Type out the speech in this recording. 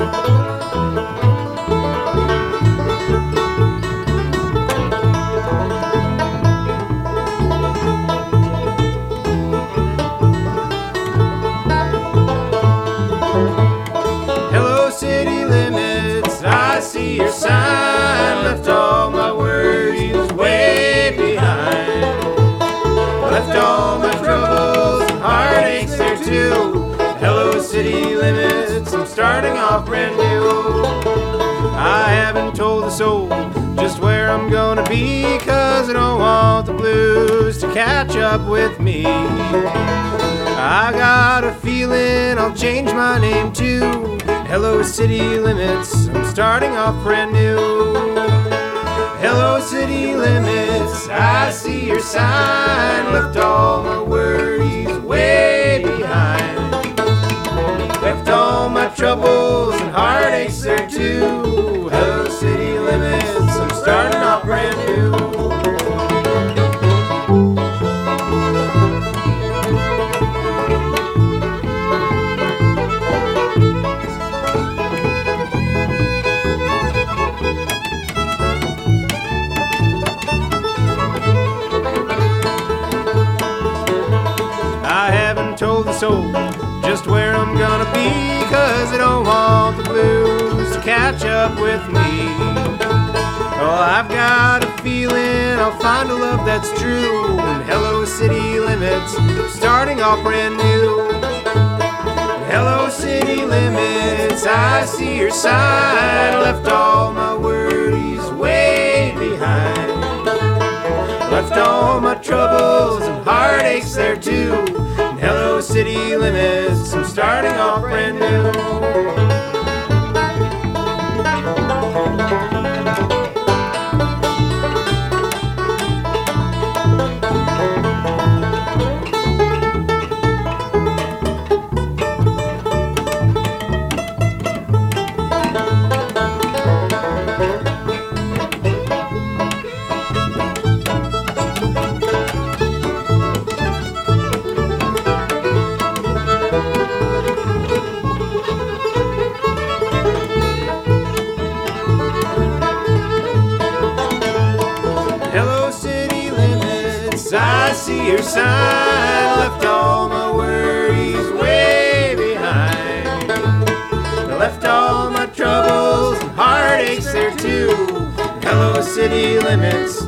Hello, city limits, I see your sign. Left all my worries way behind. Left all my troubles and heartaches there too. Hello, city limits, I'm starting off brand new. I haven't told a soul just where I'm gonna be, 'cause I don't want the blues to catch up with me. I got a feeling I'll change my name too. Hello, city limits, I'm starting off brand new. Hello, city limits, I see your sign. Left all my worries way behind. Left all my troubles and heartaches there too. Hello, city limits, I'm starting off brand new. I haven't told the soul just where I'm gonna be, 'cause I don't want the blues to catch up with me. Oh, I've got a feeling I'll find a love that's true. And hello, city limits, starting off brand new. Hello, city limits, I see your sign. Left all my worries way behind. Left all my troubles and heartaches there too. And hello, city limits, I'm starting off brand new. Hello, city limits, I see your sign. Left all my worries way behind. Left all my troubles and heartaches there too. Hello, city limits,